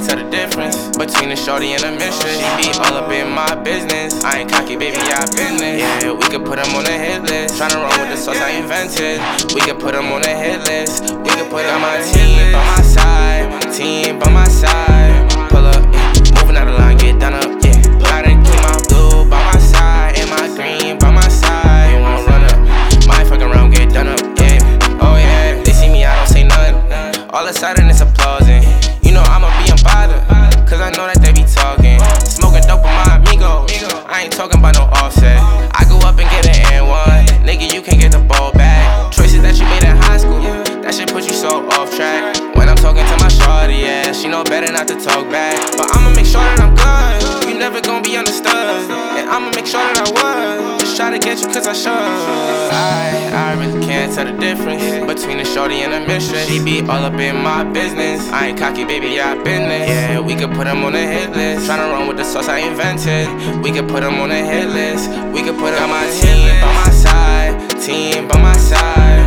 tell the difference between a shorty and a mistress. She be all up in my business. I ain't cocky, baby, I business. Yeah, we could put them on the hit list. Tryna run with the sauce I invented. We could put them on the hit list. We could put them on my team by my side. Team by my side. Pull up, moving out the line, get done up, yeah. Gotta keep my blue by my side and my green by my side. You wanna run up, might fuck around, get done up, yeah. Oh yeah, they see me, I don't say nothing. All of a sudden it's applauding. You know I'ma be unbothered, cause I know that they be talking. Smoking dope with my amigo, I ain't talking about no offset. I go up and get an N1, nigga, you can't get the ball back. Choices that you made in high school, that shit put you so off track. When I'm talking to my shorty, yeah, she know better not to talk back. But I'ma make sure that I'm good, you never gon' be understood. And I'ma make sure that I was, just try to get you cause I should. I really can't tell the difference between a shorty and a mistress. She be all up in my business. I ain't cocky, baby, I business. Yeah, we could put them on the hit list. Tryna run with the sauce I invented. We could put them on the hit list. We could put them on my team by my side. Team by my side.